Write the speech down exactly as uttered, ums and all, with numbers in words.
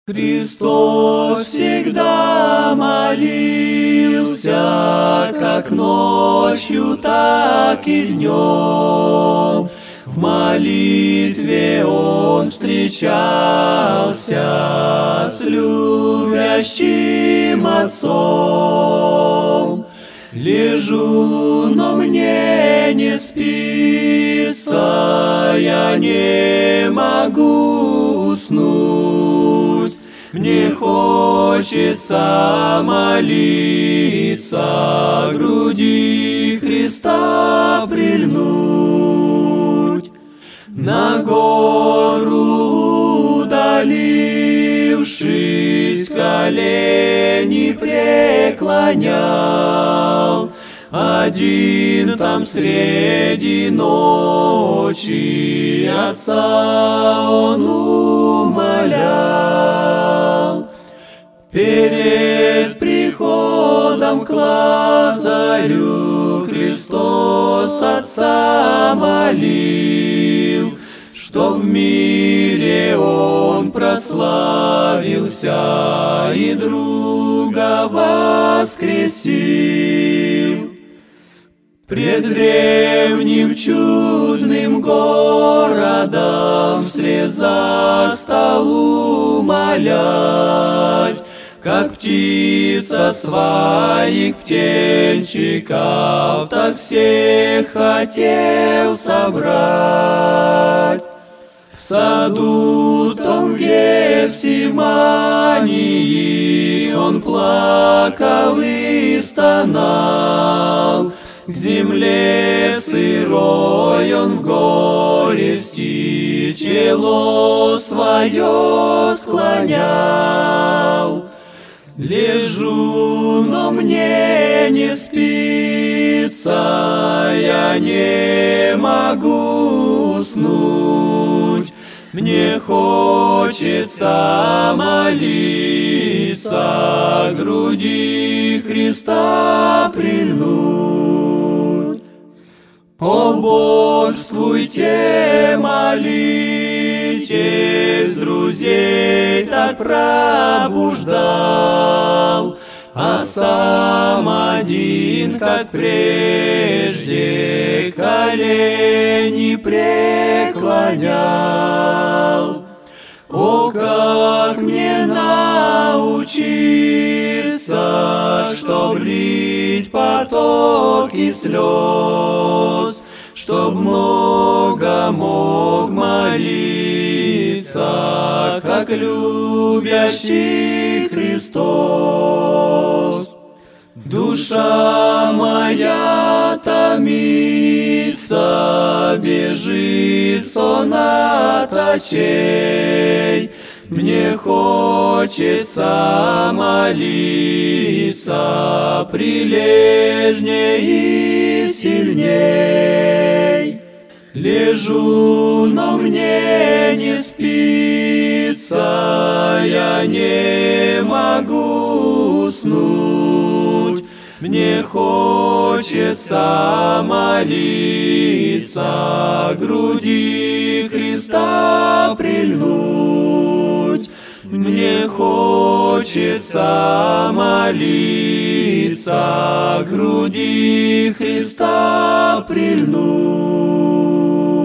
Христос всегда молился, как ночью, так и днем. В молитве Он встречался с любящим Отцом. Лежу, но мне не спится, я не могу уснуть. Мне хочется молиться, к груди Христа прильнуть. На гору удалившись, колени преклонял. Один там среди ночи Отца он умолял. Перед приходом к Лазарю Христос Отца молил, что в мире Он прославился и друга воскресил. Пред древним чудным городом слеза стал умолять, как птица своих птенчиков, так всех хотел собрать. В саду том в Гефсимании Он плакал и стонал, к земле сырой Он в горести чело свое склонял. Лежу, но мне не спится, я не могу уснуть. Мне хочется молиться, к груди Христа прильнуть. Побожствуйте, молитесь, друзей так пробуждал, а сам один, как прежде, колени преклонял. О, как мне научиться, чтоб лить потоки слез, чтоб много мог молиться, как любящий Христос. Душа моя томится, бежит сон от очей. Мне хочется молиться прилежней и сильней. Лежу, но мне не спится, я не могу уснуть. Мне хочется молиться, к груди Христа прильнуть. Мне хочется молиться, к груди Христа прильнуть.